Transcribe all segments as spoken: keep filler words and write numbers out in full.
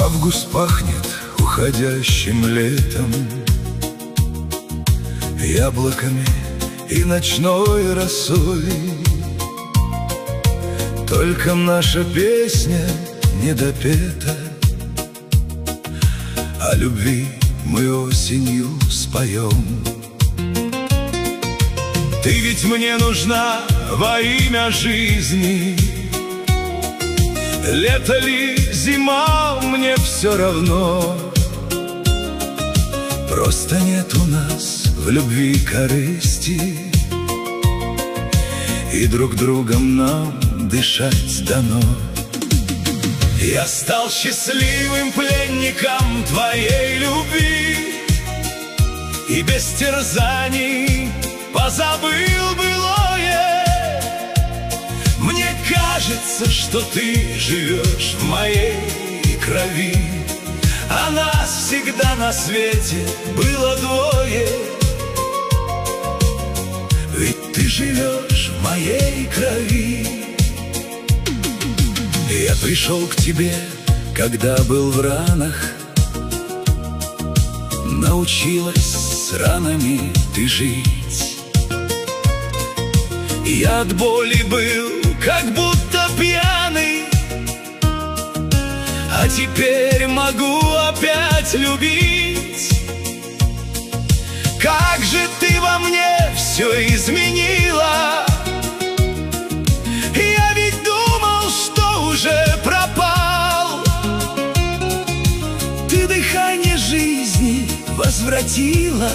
Август пахнет уходящим летом, яблоками и ночной росой. Только наша песня не допета, о любви мы осенью споем. Ты ведь мне нужна во имя жизни, лето ли, зима, мне все равно. Просто нет у нас в любви корысти, и друг другом нам дышать дано. Я стал счастливым пленником твоей любви, и без терзаний позабыл былое. Мне кажется, что ты живешь в моей крови, а нас всегда на свете было двое. Ведь ты живешь в моей крови. Я пришел к тебе, когда был в ранах, научилась с ранами ты жить. Я от боли был как будто пьяный, а теперь могу опять любить. Как же ты во мне все изменила! Я ведь думал, что уже пропал. Ты дыхание жизни возвратила.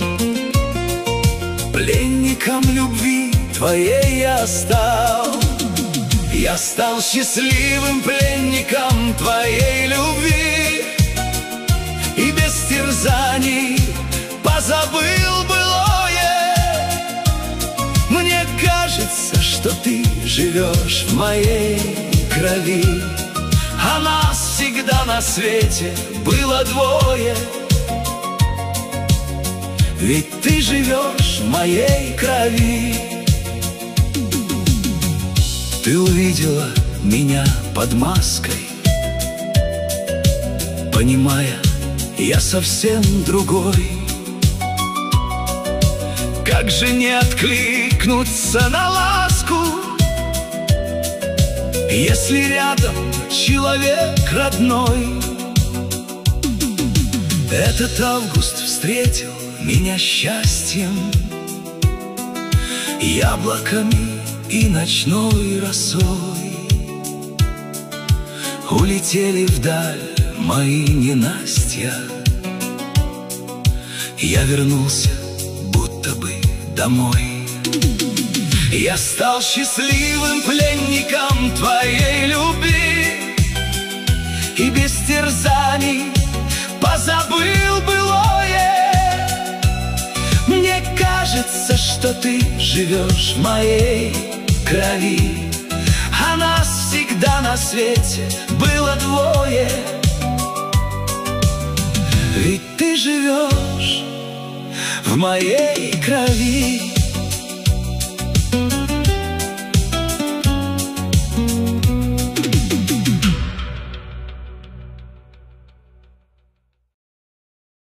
Пленником любви твоей я стал. Я стал счастливым пленником твоей любви, и без терзаний позабыл былое. Мне кажется, что ты живешь в моей крови, а нас всегда на свете было двое. Ведь ты живешь в моей крови. Ты увидела меня под маской, понимая, я совсем другой. Как же не откликнуться на ласку, если рядом человек родной? Этот август встретил меня счастьем, яблоками и ночной росой. Улетели вдаль мои ненастья, я вернулся будто бы домой. Я стал счастливым пленником твоей любви, и без терзаний позабыл былое. Мне кажется, что ты живешь в моей крови, а нас всегда на свете было двое. Ведь ты живешь в моей крови.